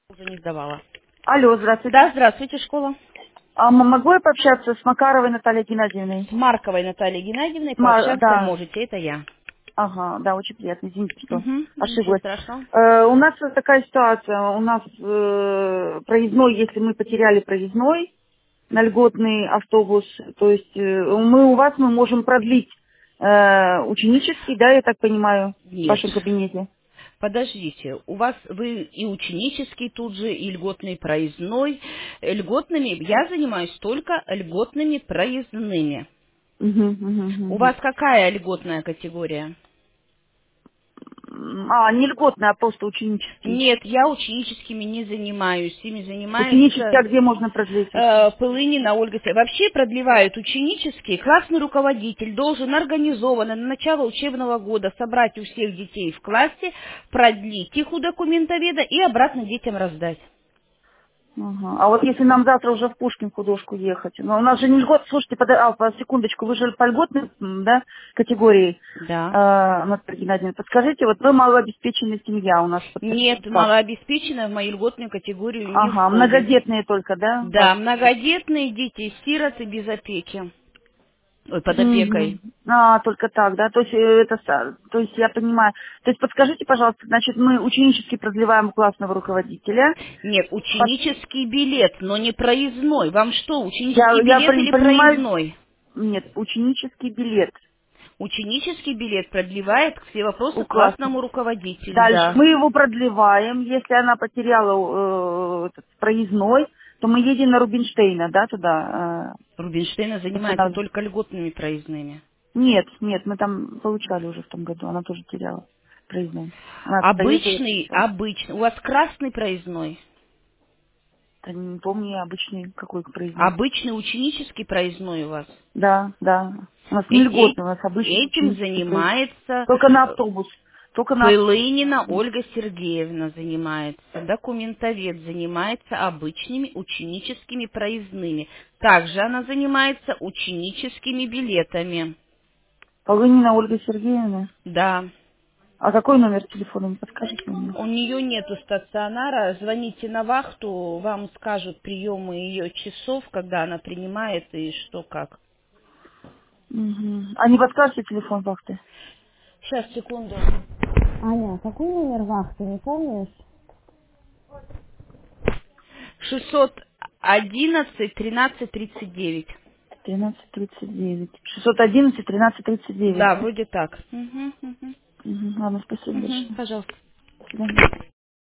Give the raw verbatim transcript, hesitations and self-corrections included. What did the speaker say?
Уже не сдавала. Алло, здравствуйте. Да, здравствуйте, школа. А м- могу я пообщаться с Макаровой Натальей Геннадьевной? С Марковой Натальей Геннадьевной Ма- пообщаться да, можете, это я. ага, да, очень приятно. Извините, что Угу, ничего ошиблась. страшного. Э, у нас вот такая ситуация. У нас э, проездной, если мы потеряли проездной на льготный автобус, то есть э, мы у вас мы можем продлить э, ученический, да, я так понимаю, в Нет. вашем кабинете. Подождите, у вас вы и ученический тут же, и льготный проездной. Э, Льготными, я занимаюсь только льготными проездными. Мгм, мгм, У мгм. вас какая льготная категория? М, А, не льготный, а просто ученический. Нет, я ученическими не занимаюсь. Ими Ученический, занимается а где можно продлить? э, Пылынина Ольга. Се- Вообще продлевают ученический. Классный руководитель должен организованно на начало учебного года собрать у всех детей в классе, продлить их у документоведа и обратно детям раздать. Ага. А вот если нам завтра уже в Пушкин художку ехать, но у нас же не льгот, слушайте, под, а, по- секундочку, вы же по льготной, м, да, категории, Да. э, Наталья Геннадьевна, подскажите, вот вы малообеспеченная семья у нас, под- Нет, как? малообеспеченная в мою льготную категорию не Ага, входит. многодетные только, да, Да, ваши? многодетные дети, сироты без опеки. Ой, под опекой. Мгм. А, только так, да, то есть э, это, са- то есть я понимаю. То есть подскажите, пожалуйста, значит, мы ученически продлеваем у классного руководителя. Нет, Пот- ученический билет, но не проездной. Вам что, Я, ученический я билет при- или понимаю, проездной? нет, ученический билет Ученический билет продлевает все у вопросы класса. классному руководителю, Дальше да. мы его продлеваем. Если она потеряла э, этот проездной, то мы едем на Рубинштейна, да, туда. Рубинштейна э, занимается восстанавливать. только льготными проездными. Нет, нет, мы там получали уже в том году. Она тоже теряла проездной. Она проездила. Обычный, обычный. У вас красный проездной? Да не помню я обычный какой проездной. Обычный ученический проездной у вас? Да, да. У нас Э- не э- льготный, у нас обычный Этим ученический проезд. занимается Только на э, автобус. Только на автобус. Пылынина Ольга Сергеевна занимается, документовед занимается обычными ученическими проездными. Также она занимается ученическими билетами. Полынина Ольга Сергеевна. Да. А какой номер телефона, не подскажете мне? У нее нету стационара. Звоните на вахту, вам скажут приемы ее часов, когда она принимает и что как. Угу. А не подскажете телефон вахты? Сейчас, секунду. Аня, какой номер вахты, не помнишь? шестьсот одиннадцать тринадцать тридцать девять. тринадцать тридцать девять. шестьсот одиннадцать тринадцать тридцать девять, Да, да? вроде так. Угу, угу, Угу. Ладно, спасибо угу, большое. пожалуйста. До свидания.